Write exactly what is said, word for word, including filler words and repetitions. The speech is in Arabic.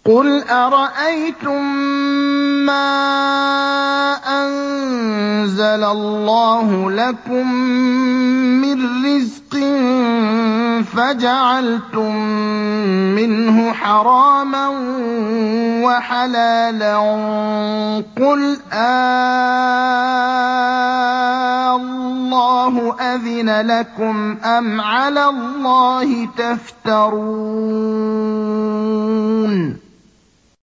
قُلْ أَرَأَيْتُم مَّا أَنزَلَ اللَّهُ لَكُم مِّن رِّزْقٍ فَجَعَلْتُم مِّنْهُ حَرَامًا وَحَلَالًا قُلْ آللَّهُ أَذِنَ لَكُمْ أَمْ عَلَى اللَّهِ تَفْتَرُونَ